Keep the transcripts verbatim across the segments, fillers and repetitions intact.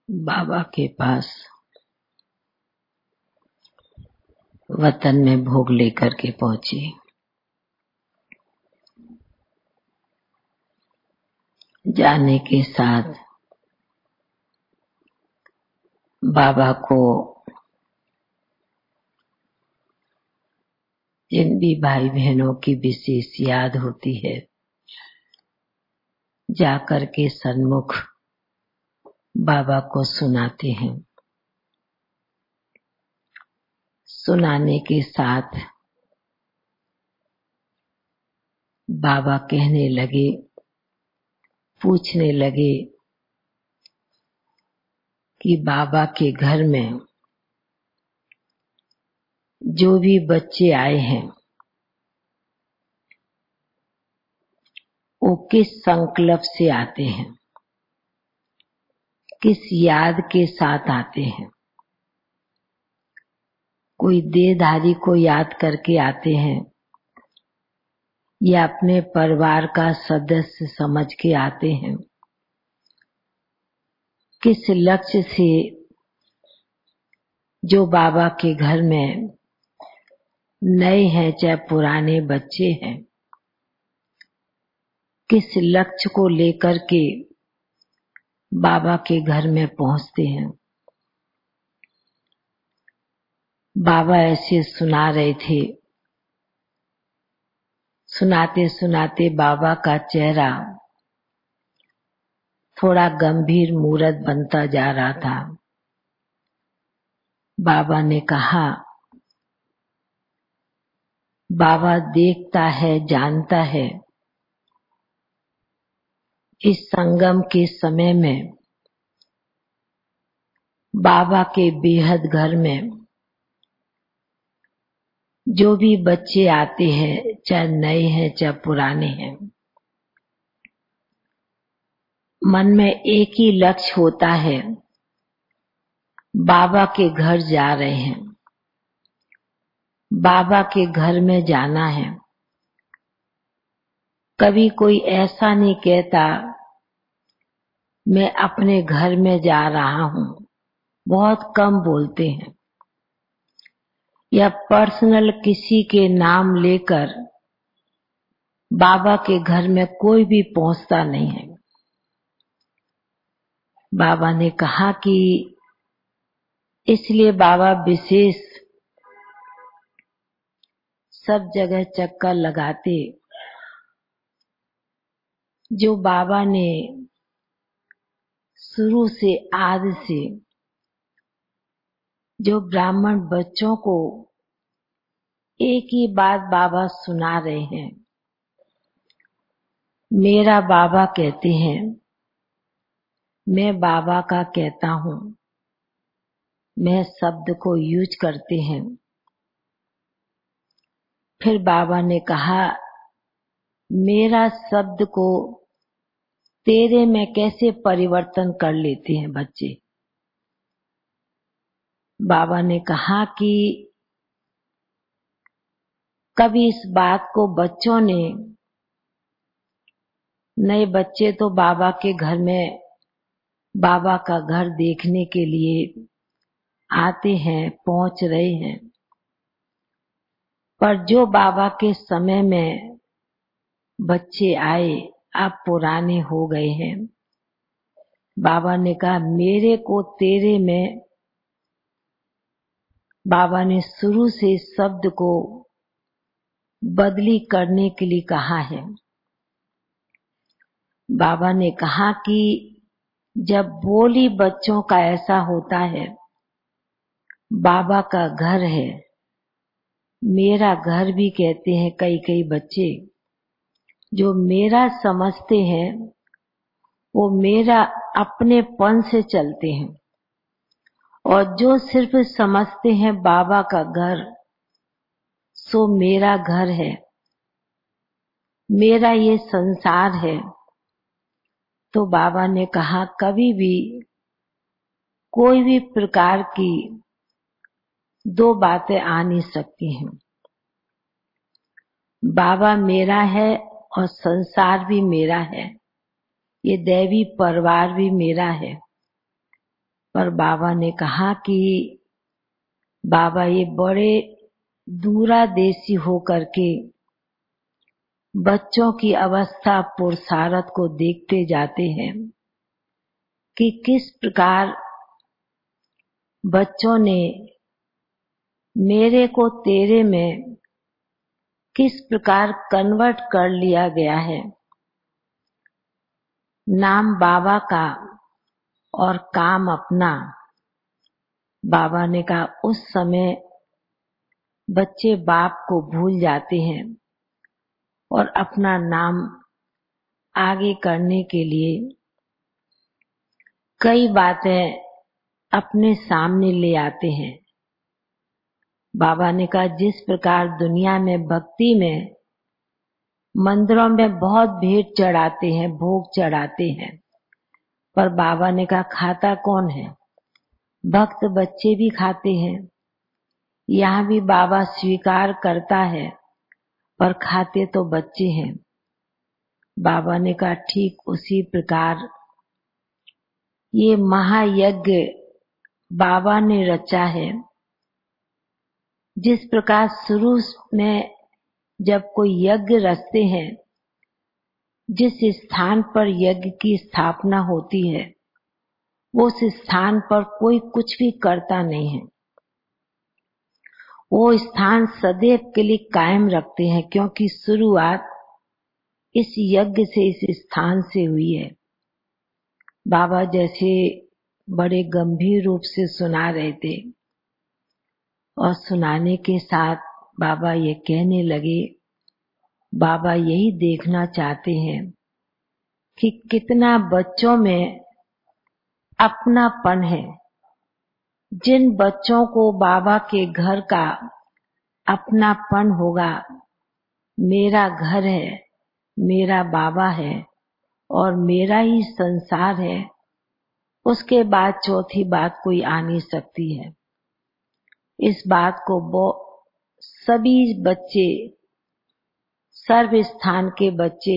बाबा के पास वतन में भोग लेकर के पहुंची। जाने के साथ बाबा को जिन भी भाई बहनों की विशेष याद होती है, जाकर के सन्मुख बाबा को सुनाते हैं। सुनाने के साथ बाबा कहने लगे, पूछने लगे कि बाबा के घर में जो भी बच्चे आए हैं वो किस संकल्प से आते हैं, किस याद के साथ आते हैं। कोई देहधारी को याद करके आते हैं या अपने परिवार का सदस्य समझ के आते हैं। किस लक्ष्य से जो बाबा के घर में नए हैं चाहे पुराने बच्चे हैं, किस लक्ष्य को लेकर के बाबा के घर में पहुंचते हैं। बाबा ऐसे सुना रहे थे। सुनाते सुनाते बाबा का चेहरा थोड़ा गंभीर मूरत बनता जा रहा था। बाबा ने कहा, बाबा देखता है, जानता है। इस संगम के समय में बाबा के बेहद घर में जो भी बच्चे आते हैं, चाहे नए हैं चाहे पुराने हैं, मन में एक ही लक्ष्य होता है, बाबा के घर जा रहे हैं, बाबा के घर में जाना है। कभी कोई ऐसा नहीं कहता मैं अपने घर में जा रहा हूं, बहुत कम बोलते हैं। या पर्सनल किसी के नाम लेकर बाबा के घर में कोई भी पहुंचता नहीं है। बाबा ने कहा कि इसलिए बाबा विशेष सब जगह चक्कर लगाते। जो बाबा ने शुरू से आदि से जो ब्राह्मण बच्चों को एक ही बात बाबा सुना रहे हैं। मेरा बाबा कहते हैं, मैं बाबा का कहता हूं, मैं शब्द को यूज करते हैं। फिर बाबा ने कहा, मेरा शब्द को तेरे में कैसे परिवर्तन कर लेते हैं बच्चे। बाबा ने कहा कि कभी इस बात को बच्चों ने, नए बच्चे तो बाबा के घर में बाबा का घर देखने के लिए आते हैं, पहुंच रहे हैं। पर जो बाबा के समय में बच्चे आए, अब पुराने हो गए हैं। बाबा ने कहा, मेरे को तेरे में बाबा ने शुरू से शब्द को बदली करने के लिए कहा है। बाबा ने कहा कि जब बोली बच्चों का ऐसा होता है, बाबा का घर है, मेरा घर भी कहते हैं कई कई बच्चे। जो मेरा समझते हैं वो मेरा अपनेपन से चलते हैं, और जो सिर्फ समझते हैं बाबा का घर, सो मेरा घर है, मेरा ये संसार है। तो बाबा ने कहा, कभी भी कोई भी प्रकार की दो बातें आ नहीं सकती हैं। बाबा मेरा है और संसार भी मेरा है, ये दैवी परिवार भी मेरा है। पर बाबा ने कहा कि बाबा ये बड़े दूरादेशी होकर के बच्चों की अवस्था पुरुषारत को देखते जाते हैं कि किस प्रकार बच्चों ने मेरे को तेरे में किस प्रकार कन्वर्ट कर लिया गया है। नाम बाबा का और काम अपना। बाबा ने कहा उस समय बच्चे बाप को भूल जाते हैं और अपना नाम आगे करने के लिए कई बातें अपने सामने ले आते हैं। बाबा ने कहा जिस प्रकार दुनिया में भक्ति में मंदिरों में बहुत भेंट चढ़ाते हैं, भोग चढ़ाते हैं, पर बाबा ने कहा खाता कौन है? भक्त बच्चे भी खाते हैं। यहाँ भी बाबा स्वीकार करता है पर खाते तो बच्चे हैं। बाबा ने कहा ठीक उसी प्रकार ये महायज्ञ बाबा ने रचा है। जिस प्रकार शुरू में जब कोई यज्ञ रचते हैं, जिस स्थान पर यज्ञ की स्थापना होती है वो उस स्थान पर कोई कुछ भी करता नहीं है। वो स्थान सदैव के लिए कायम रखते हैं क्योंकि शुरुआत इस यज्ञ से, इस स्थान से हुई है। बाबा जैसे बड़े गंभीर रूप से सुना रहे थे और सुनाने के साथ बाबा ये कहने लगे, बाबा यही देखना चाहते हैं कि कितना बच्चों में अपनापन है। जिन बच्चों को बाबा के घर का अपनापन होगा, मेरा घर है, मेरा बाबा है और मेरा ही संसार है, उसके बाद चौथी बात कोई आ नहीं सकती है। इस बात को सभी बच्चे, सर्व स्थान के बच्चे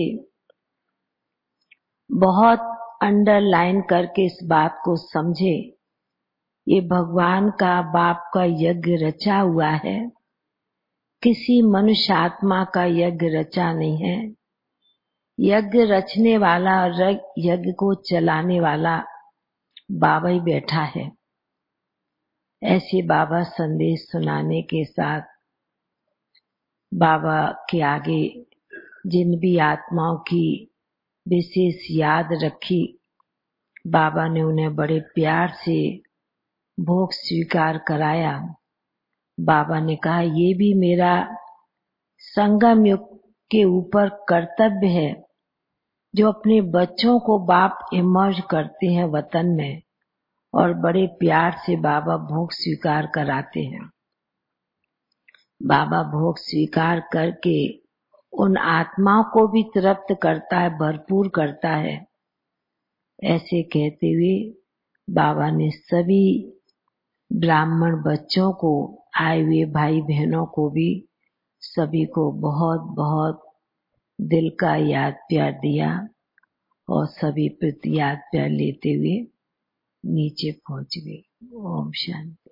बहुत अंडरलाइन करके इस बात को समझे। ये भगवान का बाप का यज्ञ रचा हुआ है, किसी मनुष्य आत्मा का यज्ञ रचा नहीं है। यज्ञ रचने वाला और यज्ञ को चलाने वाला बाबा ही बैठा है। ऐसे बाबा संदेश सुनाने के साथ बाबा के आगे जिन भी आत्माओं की विशेष याद रखी, बाबा ने उन्हें बड़े प्यार से भोग स्वीकार कराया। बाबा ने कहा ये भी मेरा संगम युग के ऊपर कर्तव्य है जो अपने बच्चों को बाप इमर्ज करते हैं वतन में और बड़े प्यार से बाबा भोग स्वीकार कराते हैं। बाबा भोग स्वीकार करके उन आत्माओं को भी तृप्त करता है, भरपूर करता है। ऐसे कहते हुए बाबा ने सभी ब्राह्मण बच्चों को, आए हुए भाई बहनों को भी सभी को बहुत बहुत दिल का याद प्यार दिया और सभी प्रति याद प्यार लेते हुए नीचे पहुंच गए। ओम शांति।